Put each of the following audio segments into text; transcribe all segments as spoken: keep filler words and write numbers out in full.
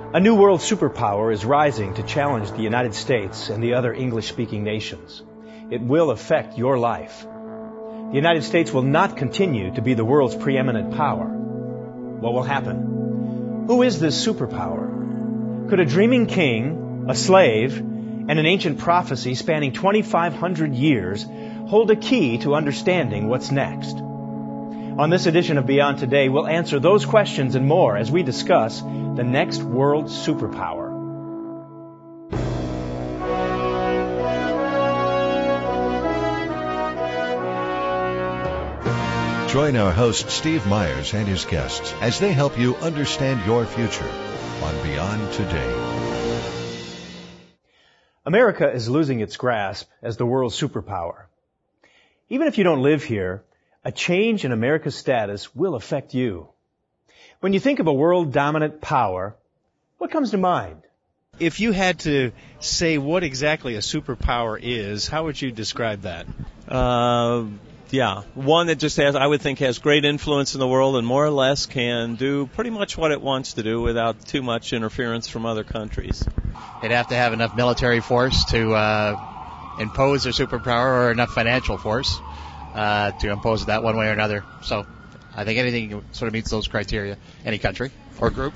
A new world superpower is rising to challenge the United States and the other English-speaking nations. It will affect your life. The United States will not continue to be the world's preeminent power. What will happen? Who is this superpower? Could a dreaming king, a slave, and an ancient prophecy spanning twenty-five hundred years hold a key to understanding what's next? On this edition of Beyond Today, we'll answer those questions and more as we discuss the next world superpower. Join our host Steve Myers and his guests as they help you understand your future on Beyond Today. America is losing its grasp as the world superpower. Even if you don't live here, a change in America's status will affect you. When you think of a world-dominant power, what comes to mind? If you had to say what exactly a superpower is, how would you describe that? Uh, yeah, one that just has, I would think, has great influence in the world and more or less can do pretty much what it wants to do without too much interference from other countries. They'd have to have enough military force to uh, impose their superpower or enough financial force uh, to impose that one way or another. So I think anything sort of meets those criteria, any country or group.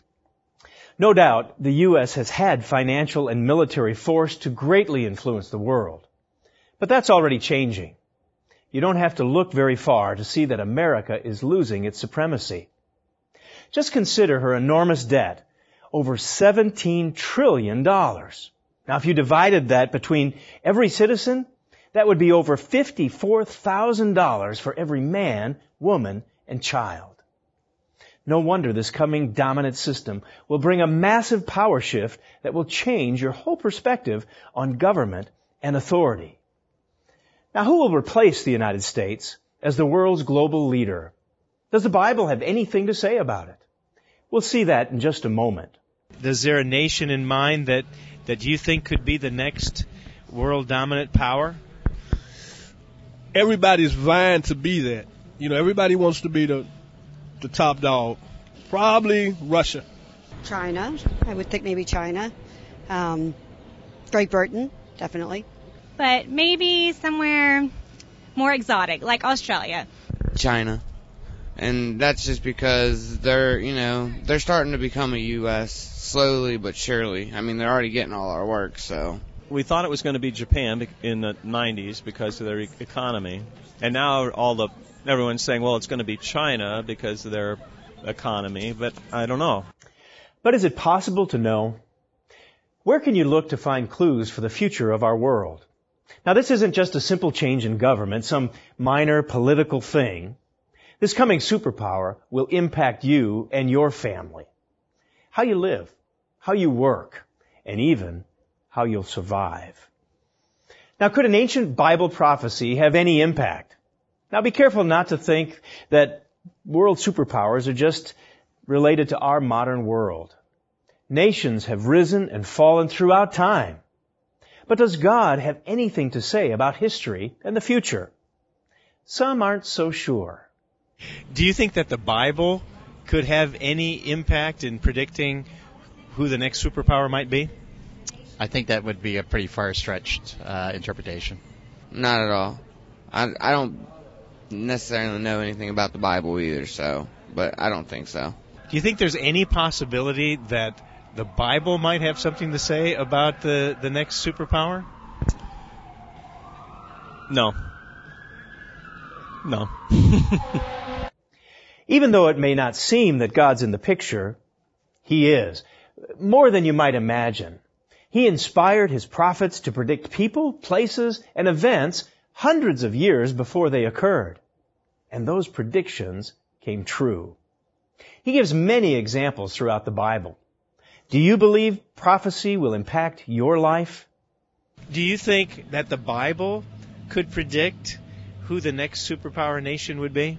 No doubt, the U S has had financial and military force to greatly influence the world. But that's already changing. You don't have to look very far to see that America is losing its supremacy. Just consider her enormous debt, over seventeen trillion dollars. Now, if you divided that between every citizen, that would be over fifty-four thousand dollars for every man, woman, and child. No wonder this coming dominant system will bring a massive power shift that will change your whole perspective on government and authority. Now, who will replace the United States as the world's global leader? Does the Bible have anything to say about it? We'll see that in just a moment. Is there a nation in mind that, that you think could be the next world dominant power? Everybody's vying to be that. You know, everybody wants to be the the top dog. Probably Russia. China. I would think maybe China. Um, Great Britain, definitely. But maybe somewhere more exotic, like Australia. China. And that's just because they're, you know, they're starting to become a U S slowly but surely. I mean, they're already getting all our work, so. We thought it was going to be Japan in the nineties because of their e- economy. And now all the everyone's saying, well, it's going to be China because of their economy, but I don't know. But is it possible to know? Where can you look to find clues for the future of our world? Now, this isn't just a simple change in government, some minor political thing. This coming superpower will impact you and your family. How you live, how you work, and even how you'll survive. Now, could an ancient Bible prophecy have any impact? Now, be careful not to think that world superpowers are just related to our modern world. Nations have risen and fallen throughout time. But does God have anything to say about history and the future? Some aren't so sure. Do you think that the Bible could have any impact in predicting who the next superpower might be? I think that would be a pretty far-stretched uh, interpretation. Not at all. I, I don't necessarily know anything about the Bible either, so, but I don't think so. Do you think there's any possibility that the Bible might have something to say about the, the next superpower? No. No. Even though it may not seem that God's in the picture, He is. More than you might imagine. He inspired His prophets to predict people, places, and events hundreds of years before they occurred. And those predictions came true. He gives many examples throughout the Bible. Do you believe prophecy will impact your life? Do you think that the Bible could predict who the next superpower nation would be?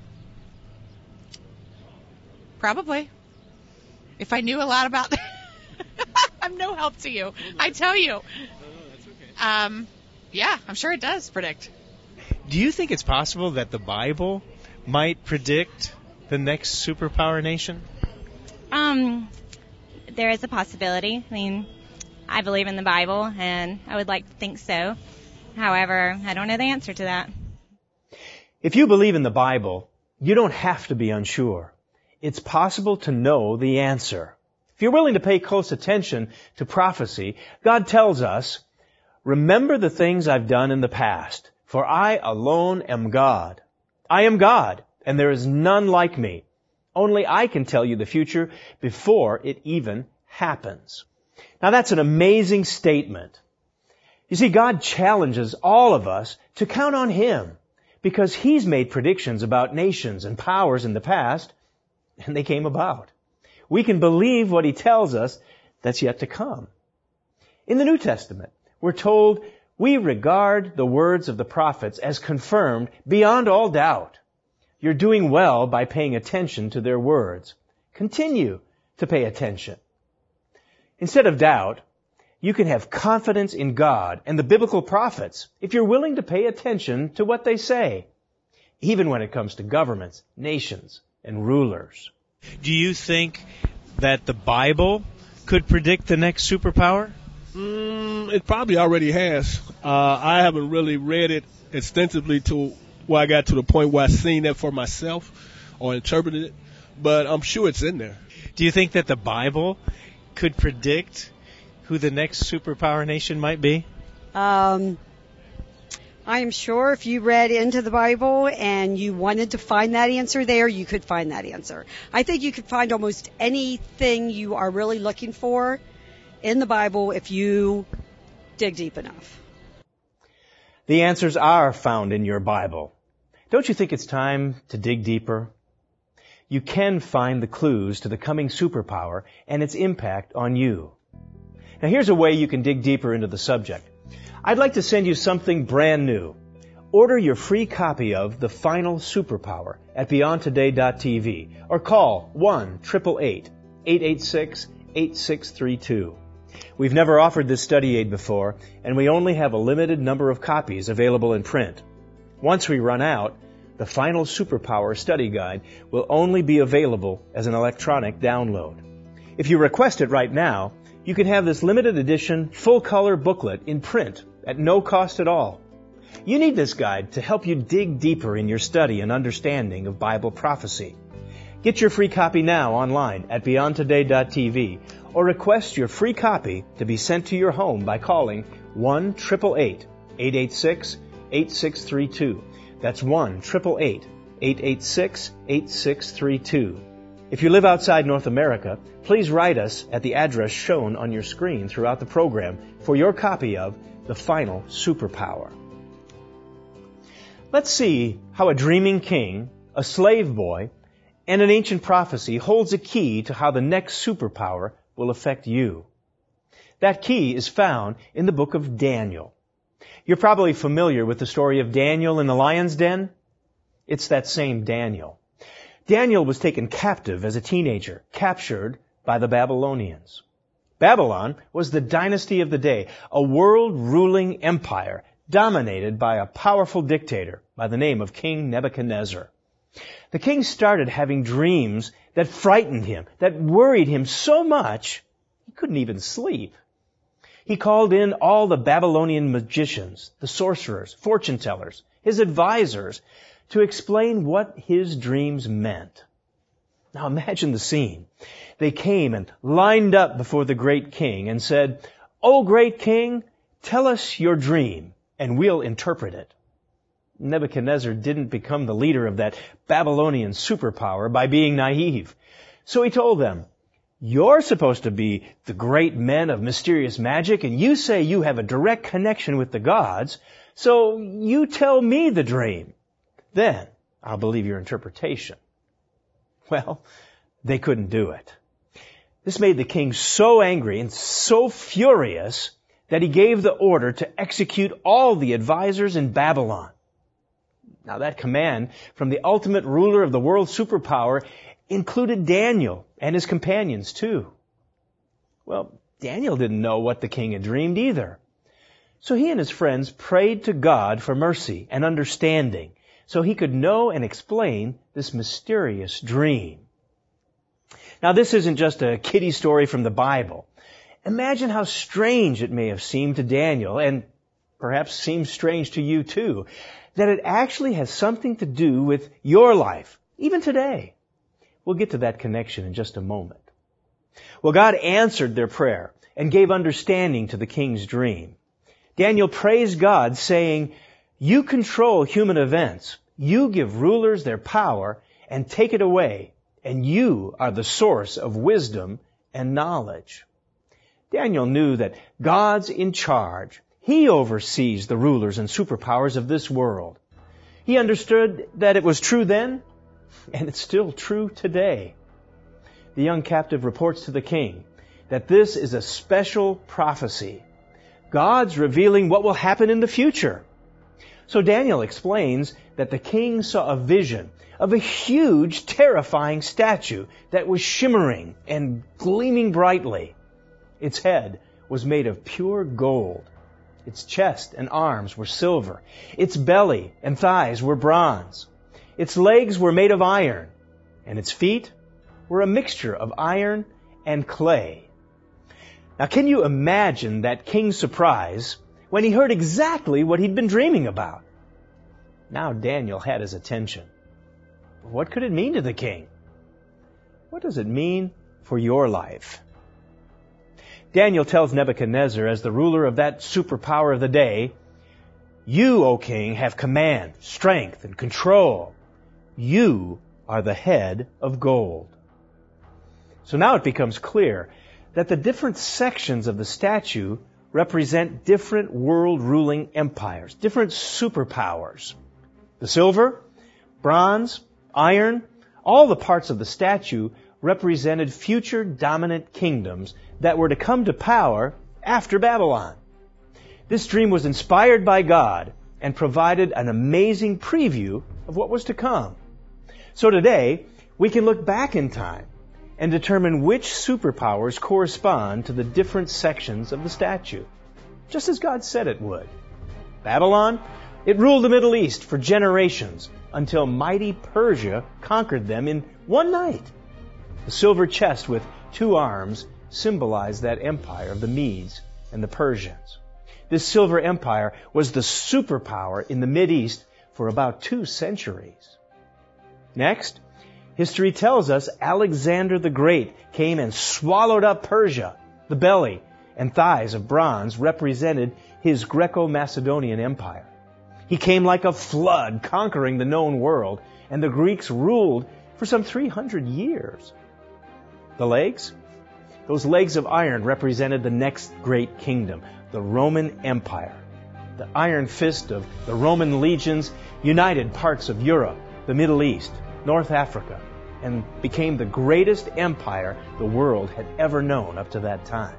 Probably. If I knew a lot about that. I'm no help to you. I tell you. No, no, that's okay. Um, yeah, I'm sure it does predict. Do you think it's possible that the Bible might predict the next superpower nation? Um, there is a possibility. I mean, I believe in the Bible, and I would like to think so. However, I don't know the answer to that. If you believe in the Bible, you don't have to be unsure. It's possible to know the answer. If you're willing to pay close attention to prophecy, God tells us, "Remember the things I've done in the past, for I alone am God. I am God, and there is none like me. Only I can tell you the future before it even happens." Now that's an amazing statement. You see, God challenges all of us to count on Him because He's made predictions about nations and powers in the past, and they came about. We can believe what He tells us that's yet to come. In the New Testament, we're told we regard the words of the prophets as confirmed beyond all doubt. You're doing well by paying attention to their words. Continue to pay attention. Instead of doubt, you can have confidence in God and the biblical prophets if you're willing to pay attention to what they say, even when it comes to governments, nations, and rulers. Do you think that the Bible could predict the next superpower? Mm, it probably already has. Uh, I haven't really read it extensively to where I got to the point where I've seen it for myself or interpreted it, but I'm sure it's in there. Do you think that the Bible could predict who the next superpower nation might be? Um, I am sure if you read into the Bible and you wanted to find that answer there, you could find that answer. I think you could find almost anything you are really looking for in the Bible if you dig deep enough. The answers are found in your Bible. Don't you think it's time to dig deeper? You can find the clues to the coming superpower and its impact on you. Now here's a way you can dig deeper into the subject. I'd like to send you something brand new. Order your free copy of The Final Superpower at beyond today dot t v or call one eight eight eight, eight eight six, eight six three two. We've never offered this study aid before, and we only have a limited number of copies available in print. Once we run out, the Final Superpower Study Guide will only be available as an electronic download. If you request it right now, you can have this limited edition full-color booklet in print at no cost at all. You need this guide to help you dig deeper in your study and understanding of Bible prophecy. Get your free copy now online at beyond today dot t v or request your free copy to be sent to your home by calling one eight eight eight, eight eight six, eight six three two. That's one eight eight eight, eight eight six, eight six three two. If you live outside North America, please write us at the address shown on your screen throughout the program for your copy of The Final Superpower. Let's see how a dreaming king, a slave boy, and an ancient prophecy holds a key to how the next superpower will affect you. That key is found in the book of Daniel. You're probably familiar with the story of Daniel in the lion's den. It's that same Daniel. Daniel was taken captive as a teenager, captured by the Babylonians. Babylon was the dynasty of the day, a world-ruling empire dominated by a powerful dictator by the name of King Nebuchadnezzar. The king started having dreams that frightened him, that worried him so much he couldn't even sleep. He called in all the Babylonian magicians, the sorcerers, fortune tellers, his advisors, to explain what his dreams meant. Now imagine the scene. They came and lined up before the great king and said, "O great king, tell us your dream, and we'll interpret it." Nebuchadnezzar didn't become the leader of that Babylonian superpower by being naive. So he told them, "You're supposed to be the great men of mysterious magic, and you say you have a direct connection with the gods, so you tell me the dream. Then I'll believe your interpretation." Well, they couldn't do it. This made the king so angry and so furious that he gave the order to execute all the advisors in Babylon. Now that command from the ultimate ruler of the world superpower included Daniel and his companions too. Well, Daniel didn't know what the king had dreamed either. So he and his friends prayed to God for mercy and understanding so he could know and explain this mysterious dream. Now, this isn't just a kiddie story from the Bible. Imagine how strange it may have seemed to Daniel, and perhaps seems strange to you too, that it actually has something to do with your life, even today. We'll get to that connection in just a moment. Well, God answered their prayer and gave understanding to the king's dream. Daniel praised God, saying, "You control human events. You give rulers their power and take it away, and you are the source of wisdom and knowledge." Daniel knew that God's in charge. He oversees the rulers and superpowers of this world. He understood that it was true then, and it's still true today. The young captive reports to the king that this is a special prophecy. God's revealing what will happen in the future. So Daniel explains that the king saw a vision of a huge, terrifying statue that was shimmering and gleaming brightly. Its head was made of pure gold. Its chest and arms were silver. Its belly and thighs were bronze. Its legs were made of iron, and its feet were a mixture of iron and clay. Now, can you imagine that king's surprise when he heard exactly what he'd been dreaming about? Now Daniel had his attention. What could it mean to the king? What does it mean for your life? Daniel tells Nebuchadnezzar, as the ruler of that superpower of the day, "You, O king, have command, strength, and control. You are the head of gold." So now it becomes clear that the different sections of the statue represent different world-ruling empires, different superpowers. The silver, bronze, iron, all the parts of the statue represented future dominant kingdoms that were to come to power after Babylon. This dream was inspired by God and provided an amazing preview of what was to come. So today, we can look back in time and determine which superpowers correspond to the different sections of the statue, just as God said it would. Babylon, it ruled the Middle East for generations until mighty Persia conquered them in one night. The silver chest with two arms symbolized that empire of the Medes and the Persians. This silver empire was the superpower in the Mideast for about two centuries. Next, history tells us Alexander the Great came and swallowed up Persia. The belly and thighs of bronze represented his Greco-Macedonian empire. He came like a flood, conquering the known world, and the Greeks ruled for some three hundred years. The legs? Those legs of iron represented the next great kingdom, the Roman Empire. The iron fist of the Roman legions united parts of Europe, the Middle East, North Africa, and became the greatest empire the world had ever known up to that time.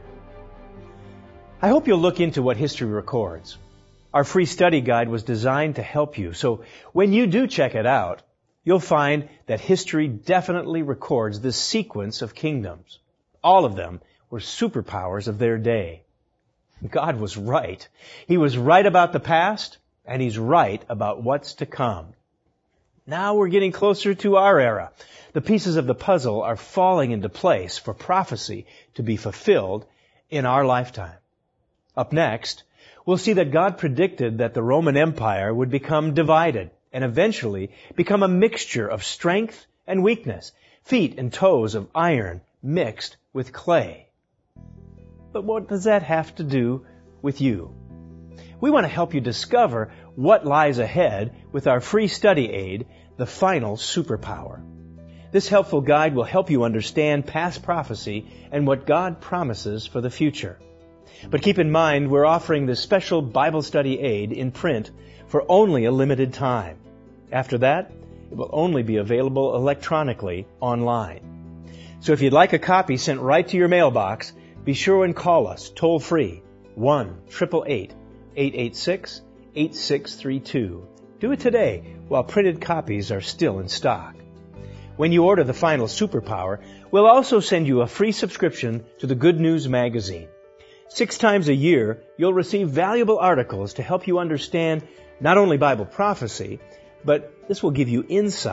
I hope you'll look into what history records. Our free study guide was designed to help you, so when you do check it out, you'll find that history definitely records this sequence of kingdoms. All of them were superpowers of their day. God was right. He was right about the past, and He's right about what's to come. Now we're getting closer to our era. The pieces of the puzzle are falling into place for prophecy to be fulfilled in our lifetime. Up next, we'll see that God predicted that the Roman Empire would become divided and eventually become a mixture of strength and weakness, feet and toes of iron mixed with clay. But what does that have to do with you? We want to help you discover what lies ahead with our free study aid, The Final Superpower. This helpful guide will help you understand past prophecy and what God promises for the future. But keep in mind, we're offering this special Bible study aid in print for only a limited time. After that, it will only be available electronically online. So if you'd like a copy sent right to your mailbox, be sure and call us toll-free, one eight eight eight, eight eight six, eight six three two. Do it today while printed copies are still in stock. When you order The Final Superpower, we'll also send you a free subscription to the Good News magazine. Six times a year, you'll receive valuable articles to help you understand not only Bible prophecy, but this will give you insight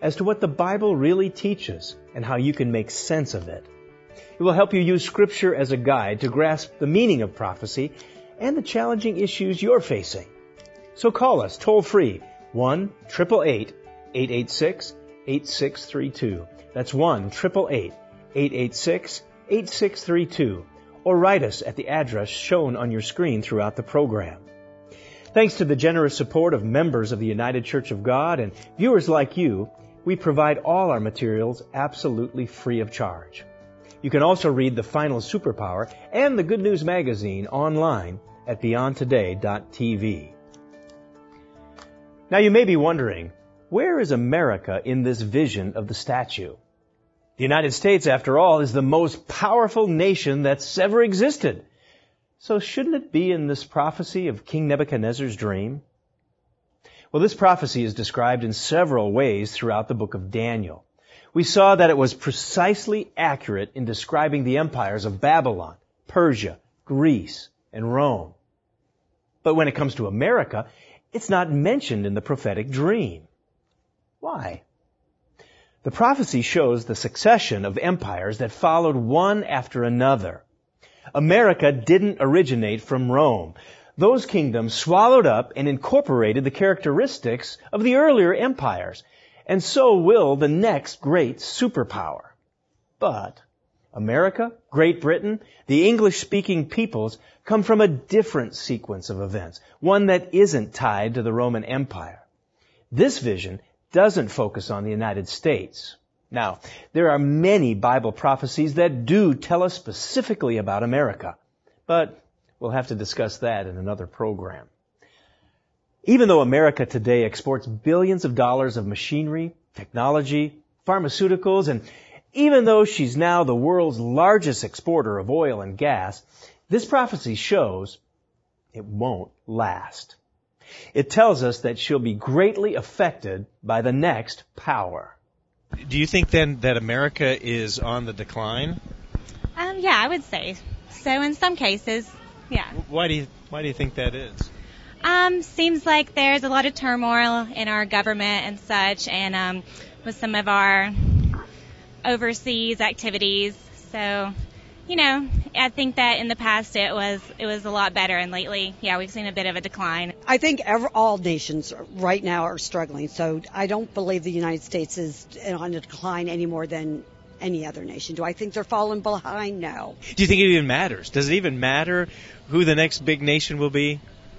as to what the Bible really teaches and how you can make sense of it. It will help you use Scripture as a guide to grasp the meaning of prophecy and the challenging issues you're facing. So call us toll-free, one eight eight eight, eight eight six, eight six three two. That's one eight eight eight, eight eight six, eight six three two. Or write us at the address shown on your screen throughout the program. Thanks to the generous support of members of the United Church of God and viewers like you, we provide all our materials absolutely free of charge. You can also read the Final Superpower and the Good News Magazine online at beyond today dot t v. Now you may be wondering, where is America in this vision of the statue? The United States, after all, is the most powerful nation that's ever existed. So shouldn't it be in this prophecy of King Nebuchadnezzar's dream? Well, this prophecy is described in several ways throughout the book of Daniel. We saw that it was precisely accurate in describing the empires of Babylon, Persia, Greece, and Rome. But when it comes to America, it's not mentioned in the prophetic dream. Why? The prophecy shows the succession of empires that followed one after another. America didn't originate from Rome. Those kingdoms swallowed up and incorporated the characteristics of the earlier empires, and so will the next great superpower. But America, Great Britain, the English-speaking peoples come from a different sequence of events, one that isn't tied to the Roman Empire. This vision doesn't focus on the United States. Now, there are many Bible prophecies that do tell us specifically about America, but we'll have to discuss that in another program. Even though America today exports billions of dollars of machinery, technology, pharmaceuticals, and even though she's now the world's largest exporter of oil and gas, this prophecy shows it won't last. It tells us that she'll be greatly affected by the next power. Do you think then that America is on the decline? Um, yeah, I would say so in some cases. Yeah. Why do you Why do you think that is? Um, seems like there's a lot of turmoil in our government and such, and um, with some of our overseas activities. So, you know, I think that in the past it was it was a lot better, and lately, yeah, we've seen a bit of a decline. I think ever, all nations right now are struggling, so I don't believe the United States is on a decline any more than any other nation. Do I think they're falling behind? No. Do you think it even matters? Does it even matter who the next big nation will be?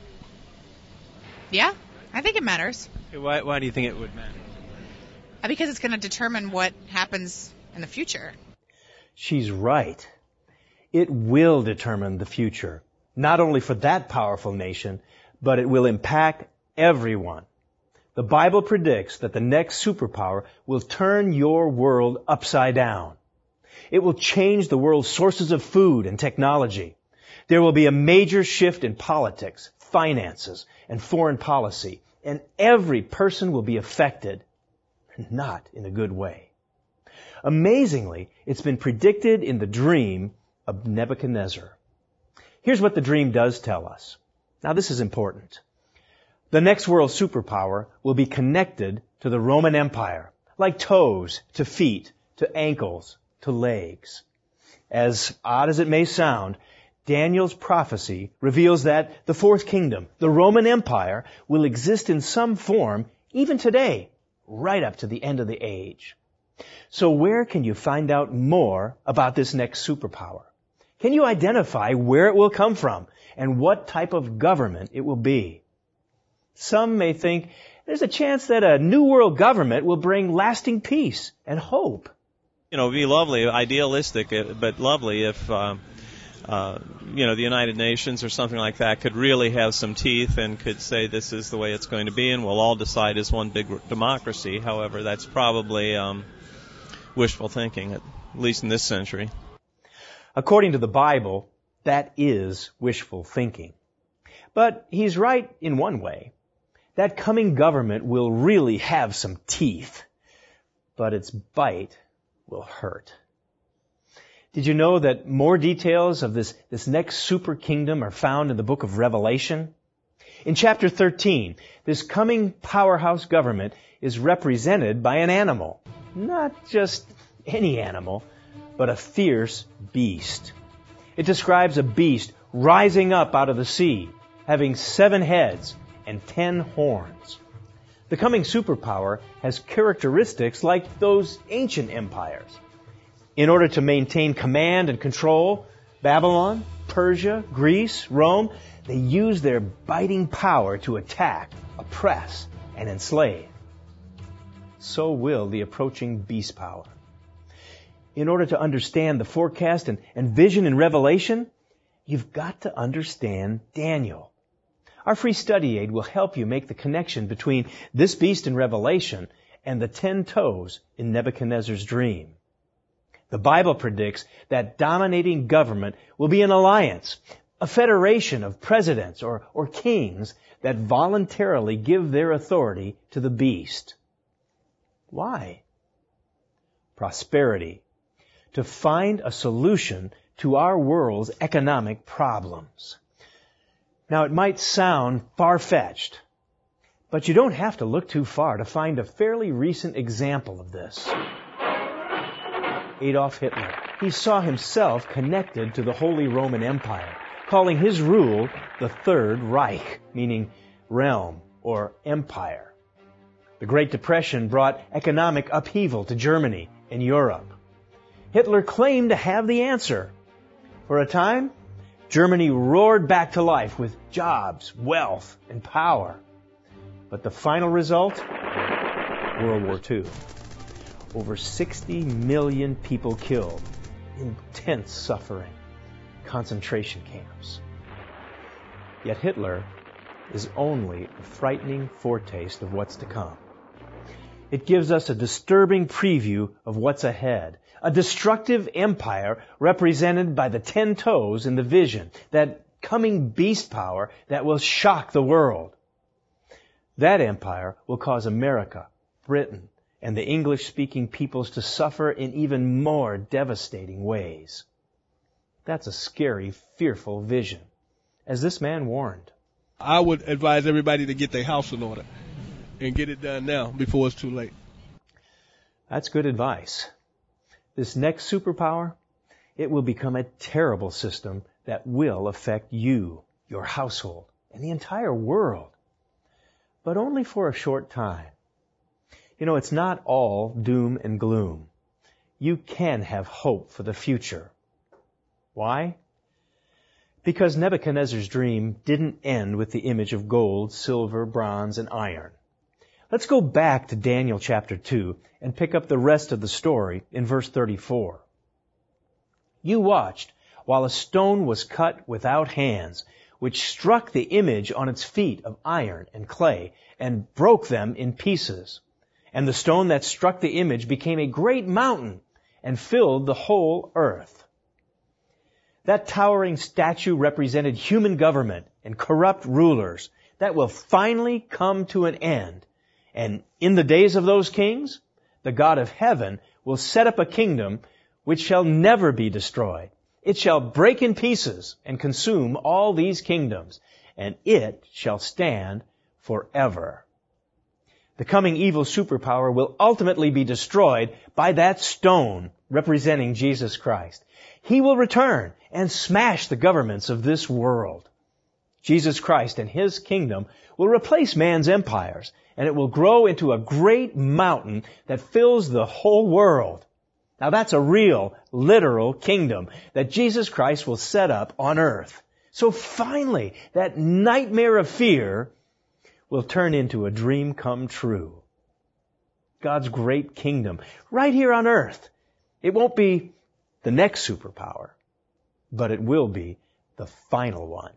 Yeah, I think it matters. Why, why do you think it would matter? Because it's going to determine what happens in the future. She's right. It will determine the future, not only for that powerful nation, but it will impact everyone. The Bible predicts that the next superpower will turn your world upside down. It will change the world's sources of food and technology. There will be a major shift in politics, finances, and foreign policy, and every person will be affected, not in a good way. Amazingly, it's been predicted in the dream of Nebuchadnezzar. Here's what the dream does tell us. Now, this is important. The next world superpower will be connected to the Roman Empire, like toes to feet, to ankles, to legs. As odd as it may sound, Daniel's prophecy reveals that the fourth kingdom, the Roman Empire, will exist in some form even today, right up to the end of the age. So where can you find out more about this next superpower? Can you identify where it will come from and what type of government it will be? Some may think there's a chance that a new world government will bring lasting peace and hope. You know, it'd be lovely, idealistic, but lovely if, uh, uh, you know, the United Nations or something like that could really have some teeth and could say this is the way it's going to be and we'll all decide as one big democracy. However, that's probably um, wishful thinking, at least in this century. According to the Bible, that is wishful thinking. But he's right in one way. That coming government will really have some teeth, but its bite will hurt. Did you know that more details of this, this next super kingdom are found in the book of Revelation? In chapter thirteen, this coming powerhouse government is represented by an animal. Not just any animal, but a fierce beast. It describes a beast rising up out of the sea, having seven heads and ten horns. The coming superpower has characteristics like those ancient empires. In order to maintain command and control, Babylon, Persia, Greece, Rome, they use their biting power to attack, oppress, and enslave. So will the approaching beast power. In order to understand the forecast and, and vision in Revelation, you've got to understand Daniel. Our free study aid will help you make the connection between this beast in Revelation and the ten toes in Nebuchadnezzar's dream. The Bible predicts that dominating government will be an alliance, a federation of presidents or, or kings that voluntarily give their authority to the beast. Why? Prosperity. To find a solution to our world's economic problems. Now, it might sound far-fetched, but you don't have to look too far to find a fairly recent example of this. Adolf Hitler. He saw himself connected to the Holy Roman Empire, calling his rule the Third Reich, meaning realm or empire. The Great Depression brought economic upheaval to Germany and Europe. Hitler claimed to have the answer. For a time, Germany roared back to life with jobs, wealth, and power. But the final result? World War Two. Over sixty million people killed, intense suffering, concentration camps. Yet Hitler is only a frightening foretaste of what's to come. It gives us a disturbing preview of what's ahead, a destructive empire represented by the ten toes in the vision, that coming beast power that will shock the world. That empire will cause America, Britain, and the English-speaking peoples to suffer in even more devastating ways. That's a scary, fearful vision, as this man warned. I would advise everybody to get their house in order and get it done now before it's too late. That's good advice. This next superpower, it will become a terrible system that will affect you, your household, and the entire world. But only for a short time. You know, it's not all doom and gloom. You can have hope for the future. Why? Because Nebuchadnezzar's dream didn't end with the image of gold, silver, bronze, and iron. Let's go back to Daniel chapter two and pick up the rest of the story in verse thirty-four. You watched while a stone was cut without hands, which struck the image on its feet of iron and clay and broke them in pieces. And the stone that struck the image became a great mountain and filled the whole earth. That towering statue represented human government and corrupt rulers that will finally come to an end. And in the days of those kings, the God of heaven will set up a kingdom which shall never be destroyed. It shall break in pieces and consume all these kingdoms, and it shall stand forever. The coming evil superpower will ultimately be destroyed by that stone representing Jesus Christ. He will return and smash the governments of this world. Jesus Christ and His kingdom will replace man's empires, and it will grow into a great mountain that fills the whole world. Now that's a real, literal kingdom that Jesus Christ will set up on earth. So finally, that nightmare of fear will turn into a dream come true. God's great kingdom, right here on earth. It won't be the next superpower, but it will be the final one.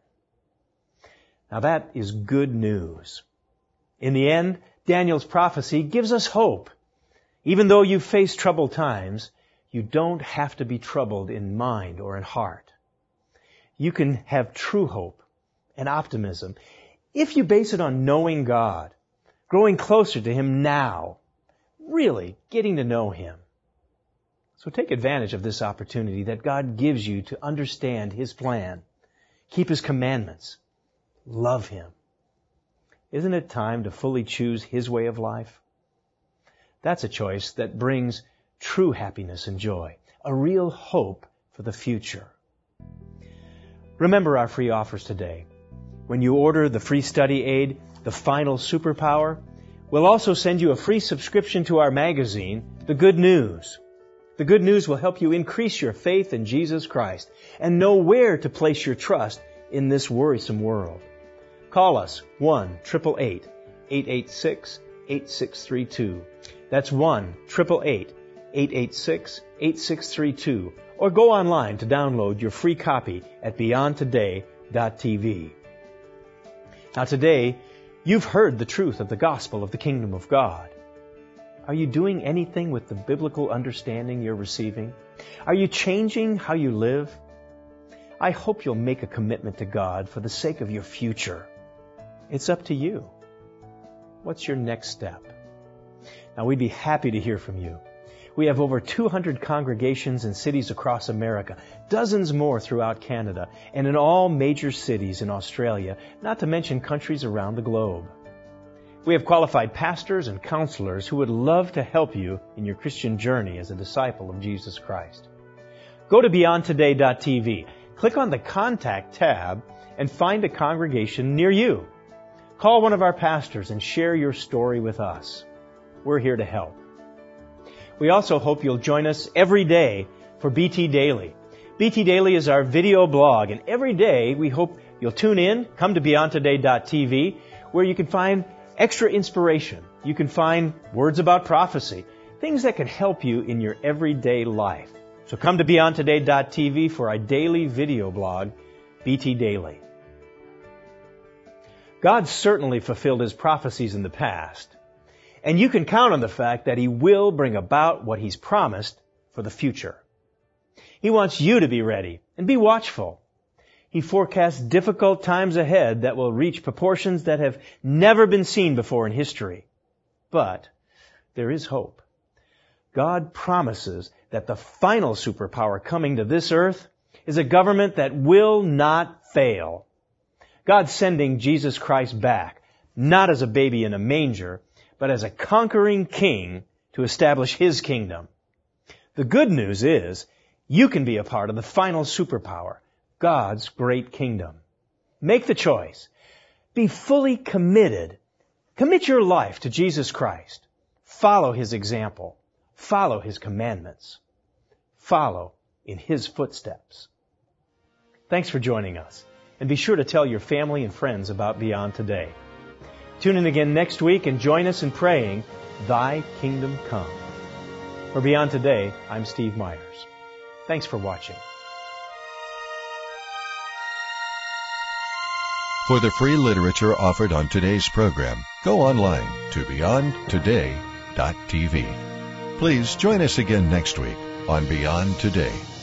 Now that is good news. In the end, Daniel's prophecy gives us hope. Even though you face troubled times, you don't have to be troubled in mind or in heart. You can have true hope and optimism if you base it on knowing God, growing closer to Him now, really getting to know Him. So take advantage of this opportunity that God gives you to understand His plan, keep His commandments, love Him, Isn't it time to fully choose His way of life? That's a choice that brings true happiness and joy, a real hope for the future. Remember our free offers today. When you order the free study aid, The Final Superpower, we'll also send you a free subscription to our magazine, The Good News. The Good News will help you increase your faith in Jesus Christ and know where to place your trust in this worrisome world. Call us one eight eight eight, eight eight six, eight six three two. That's one eight eight eight, eight eight six, eight six three two. Or go online to download your free copy at beyond today dot t v. Now today, you've heard the truth of the gospel of the kingdom of God. Are you doing anything with the biblical understanding you're receiving? Are you changing how you live? I hope you'll make a commitment to God for the sake of your future. It's up to you. What's your next step? Now, we'd be happy to hear from you. We have over two hundred congregations in cities across America, dozens more throughout Canada, and in all major cities in Australia, not to mention countries around the globe. We have qualified pastors and counselors who would love to help you in your Christian journey as a disciple of Jesus Christ. Go to beyond today dot t v, click on the Contact tab, and find a congregation near you. Call one of our pastors and share your story with us. We're here to help. We also hope you'll join us every day for B T Daily. B T Daily is our video blog, and every day we hope you'll tune in, come to beyond today dot t v, where you can find extra inspiration. You can find words about prophecy, things that can help you in your everyday life. So come to beyond today dot t v for our daily video blog, B T Daily. God certainly fulfilled His prophecies in the past, and you can count on the fact that He will bring about what He's promised for the future. He wants you to be ready and be watchful. He forecasts difficult times ahead that will reach proportions that have never been seen before in history. But there is hope. God promises that the final superpower coming to this earth is a government that will not fail. God's sending Jesus Christ back, not as a baby in a manger, but as a conquering king to establish His kingdom. The good news is you can be a part of the final superpower, God's great kingdom. Make the choice. Be fully committed. Commit your life to Jesus Christ. Follow His example. Follow His commandments. Follow in His footsteps. Thanks for joining us, and be sure to tell your family and friends about Beyond Today. Tune in again next week and join us in praying, Thy Kingdom Come. For Beyond Today, I'm Steve Myers. Thanks for watching. For the free literature offered on today's program, go online to beyond today dot t v. Please join us again next week on Beyond Today.